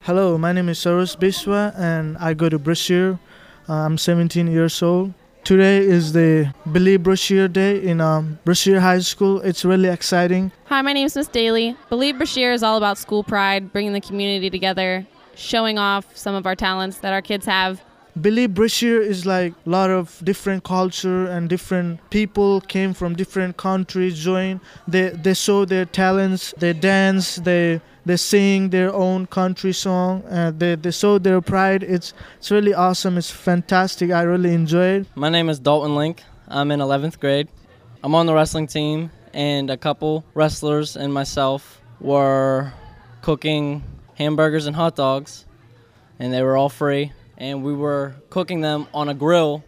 Hello, my name is Saros Biswa and I go to Brashear. I'm 17 years old. Today is the Believe Brashear Day in Brashear High School. It's really exciting. Hi, my name is Miss Daly. Believe Brashear is all about school pride, bringing the community together, showing off some of our talents that our kids have. Believe Brashear is like a lot of different culture and different people came from different countries join. They show their talents, they dance, they sing their own country song, they show their pride. It's really awesome. It's fantastic. I really enjoy it. My name is Dalton Link. I'm in 11th grade. I'm on the wrestling team, and a couple wrestlers and myself were cooking hamburgers and hot dogs, and they were all free. And we were cooking them on a grill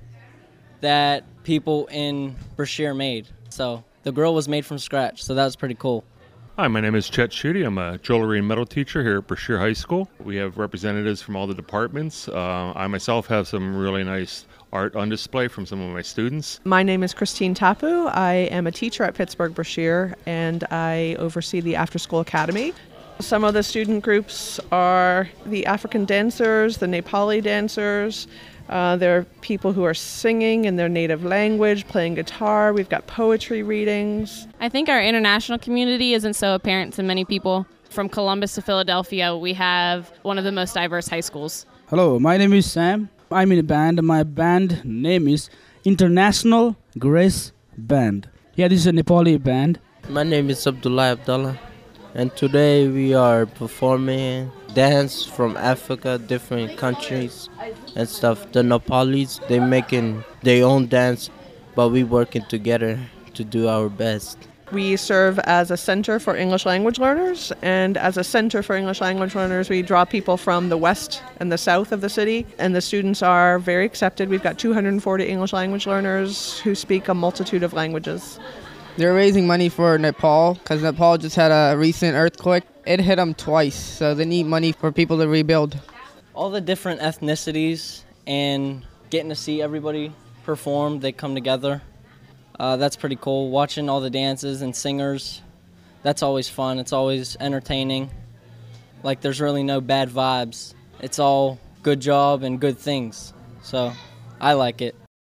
that people in Brashear made. So the grill was made from scratch, so that was pretty cool. Hi, my name is Chet Schutte. I'm a jewelry and metal teacher here at Brashear High School. We have representatives from all the departments. I myself have some really nice art on display from some of my students. My name is Christine Tapu. I am a teacher at Pittsburgh Brashear, and I oversee the After School Academy. Some of the student groups are the African dancers, the Nepali dancers. There are people who are singing in their native language, playing guitar. We've got poetry readings. I think our international community isn't so apparent to many people. From Columbus to Philadelphia, we have one of the most diverse high schools. Hello, my name is Sam. I'm in a band. My band name is International Grace Band. Yeah, this is a Nepali band. My name is Abdullah. And today we are performing dance from Africa, different countries and stuff. The Nepalis, they making their own dance, but we working together to do our best. We serve as a center for English language learners, and as a center for English language learners, we draw people from the west and the south of the city, and the students are very accepted. We've got 240 English language learners who speak a multitude of languages. They're raising money for Nepal because Nepal just had a recent earthquake. It hit them twice, so they need money for people to rebuild. All the different ethnicities and getting to see everybody perform, they come together. That's pretty cool. Watching all the dances and singers, that's always fun. It's always entertaining. Like, there's really no bad vibes. It's all good job and good things. So I like it.